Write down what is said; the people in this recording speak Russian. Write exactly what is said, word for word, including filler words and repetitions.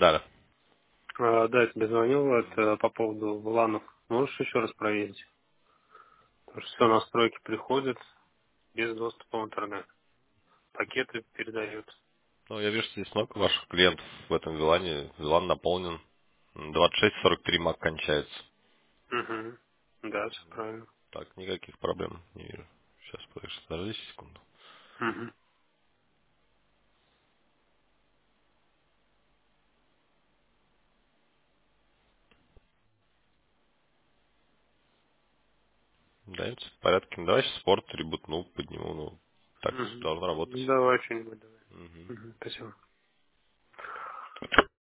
Да. А, да, я тебе звонил это, по поводу ланов. Можешь еще раз проверить? Потому что все настройки приходят без доступа в интернет. Пакеты передают. Ну, я вижу, здесь много ваших клиентов в этом вилане. Вилан наполнен. двадцать шесть сорок три мак кончается. Угу. Да, все правильно. Так, никаких проблем не вижу. Сейчас, подожди, подожди секунду. Угу. Да, это в порядке. Ну, давай сейчас спорт ребутну, подниму. Ну, так Угу. должно Ну, работать. давай что-нибудь давай. Мгм. Угу. Спасибо.